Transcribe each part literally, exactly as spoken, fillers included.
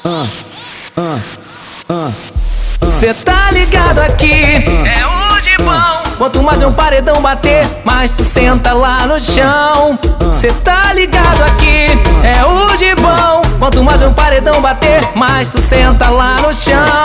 Cê tá ligado aqui, é o Gibão. Quanto mais um paredão bater, mais tu senta lá no chão. Cê tá ligado aqui, é o Gibão. Quanto mais um paredão bater, mais tu senta lá no chão.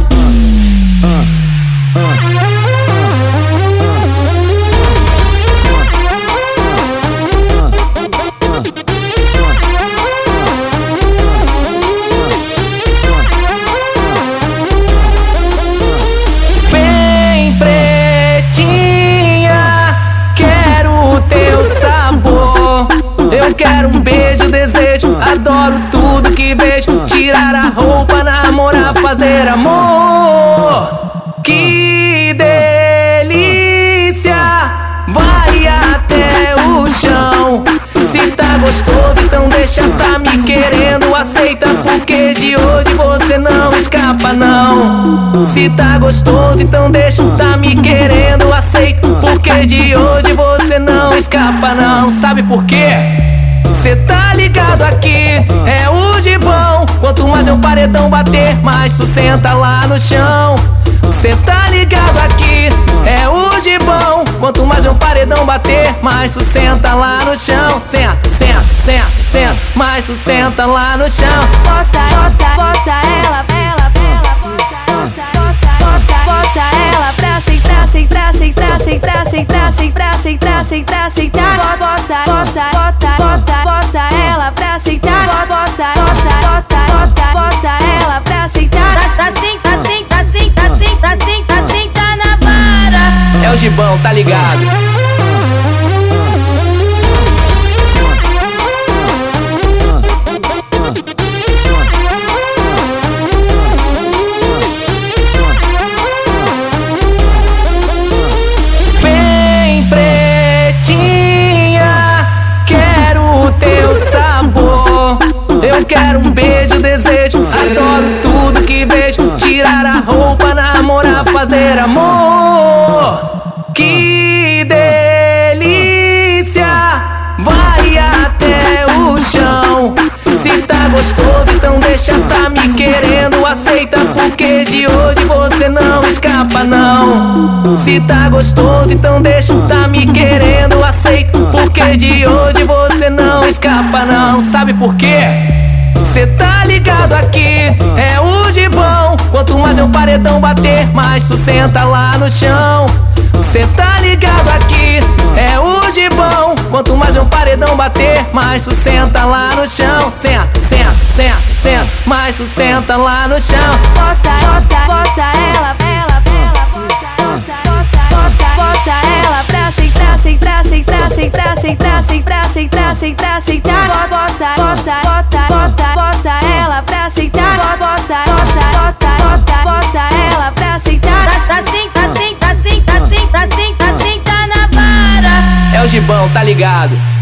Sabor, eu quero um beijo, desejo, adoro tudo que vejo. Tirar a roupa, namorar, fazer amor. Que delícia, vai até o chão. Se tá gostoso, então deixa, tá me querendo, aceita, porque de hoje você não escapa não. Se tá gostoso, então deixa, tá me querendo, aceita, porque de hoje você não escapa não. Sabe por quê? Cê tá ligado aqui, é o Gibão. Quanto mais um paredão bater, mais tu senta lá no chão. Cê tá ligado aqui, é o Gibão. Quanto mais um paredão bater, mais tu senta lá no chão. Senta, senta, senta, senta, mais tu senta lá no chão. Bota, bota, bota ela, ela, ela, bota, bota, bota, bota ela pra sentar, sentar, sentar, sentar, sentar, sentar, sentar, sentar, sentar. Bota, bota, bota, bota, bota ela pra sentar. Bota, bota, bota, bota, bota ela pra sentar. Assim, assim, assim, assim, assim, assim, tá na vara. É o Gibão, tá ligado? Bem pretinha, quero o teu sabor. Eu quero um beijo, desejo, adoro tudo que vejo. Tirar a roupa, namorar, fazer amor. Que delícia, vai até o chão. Se tá gostoso, então deixa, tá me querendo, aceita, porque de hoje você não escapa não. Se tá gostoso, então deixa, tá me querendo, aceita, porque de hoje você não escapa não. Sabe por quê? Cê tá ligado aqui, é o Gibão. Quanto mais um paredão bater, mais tu senta lá no chão. Cê tá ligado aqui, é o Gibão. Quanto mais um paredão bater, mais tu senta lá no chão. Senta, senta, senta, senta, mais tu senta lá no chão. Bota, bota, bota ela, ela, ela, bota, bota, bota, bota ela pra sentar, sentar, sentar, sentar, sentar, sentar, sentar, sentar, sentar. Bota, bota, bota, bota, bota ela pra sentar. Bota, bota, bota, bota, bota ela pra sentar. Assim, assim, assim, assim, assim, assim, tá na vara. É o Gibão, tá ligado?